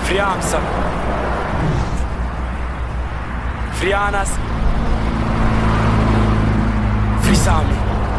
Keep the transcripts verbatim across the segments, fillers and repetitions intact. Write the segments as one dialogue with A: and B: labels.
A: Friamsa, Frianas, Frisami.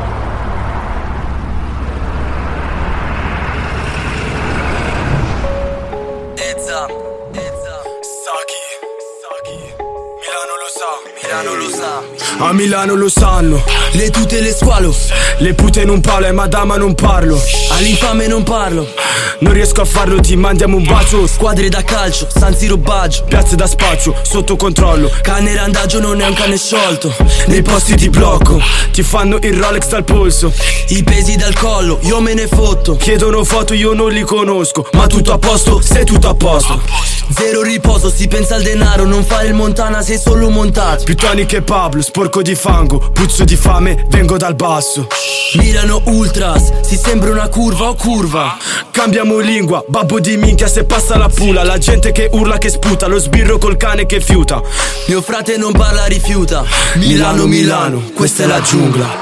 B: Ezza, Ezza, Saki, Saki. Milano lo sa, Milano lo sa.
A: A Milano lo sanno,
C: le tute le squalo,
A: le pute non parlo, e madama non parlo.
C: All'infame non parlo,
A: non riesco a farlo, ti mandiamo un bacio.
C: squadre da calcio, San Siro Baggio,
A: piazze da spazio, sotto controllo.
C: cane randagio non è un cane sciolto.
A: Nei posti di blocco, ti fanno il Rolex dal polso.
C: I pesi dal collo, io me ne fotto.
A: Chiedono foto, io non li conosco. Ma tutto a posto, sei tutto a posto.
C: Zero riposo, si pensa al denaro, non fare il Montana, sei solo montato.
A: Più Tony che Pablo, sporco di fango, puzzo di fame, vengo dal basso.
C: Milano Ultras, si sembra una curva o curva.
A: Cambiamo lingua, babbo di minchia se passa la pula. La gente che urla che sputa, lo sbirro col cane che fiuta.
C: Mio frate non parla, rifiuta. Milano, Milano, Milano, questa è la giungla.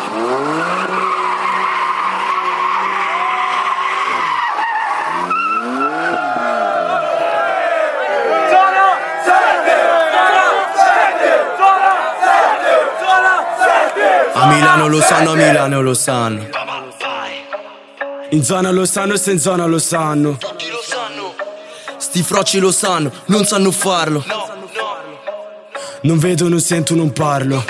A: A Milano lo sanno, a Milano lo sanno. In zona lo sanno, se in zona lo sanno.
C: Tutti lo sanno. Sti frocci lo sanno, non sanno farlo.
A: Non vedo, non sento, non parlo.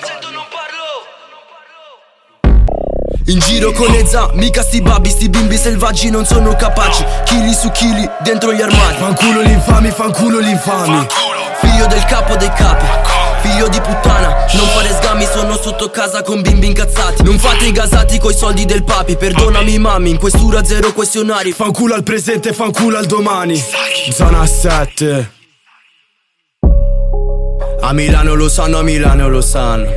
C: In giro con Ezza, mica sti babbi, sti bimbi selvaggi non sono capaci. Chili su chili, dentro gli armadi.
A: Fanculo gli infami, fanculo gli infami.
C: Figlio del capo dei capi, figlio di puttana, non fare sgami, sono sotto casa con bimbi incazzati. Non fate i gasati coi soldi del papi, perdonami mami, in questura zero questionari.
A: Fanculo al presente, fanculo al domani. Zona sette. A Milano lo sanno, a Milano lo sanno.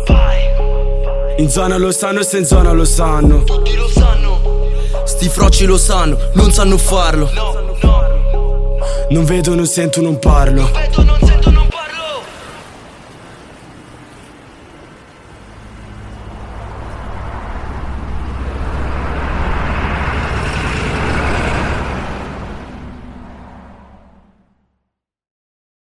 A: In zona lo sanno, se in zona lo sanno.
C: Tutti lo sanno. Sti frocci lo sanno, non sanno farlo.
A: Non vedo, non sento, non parlo.
C: Non vedo, non sento, non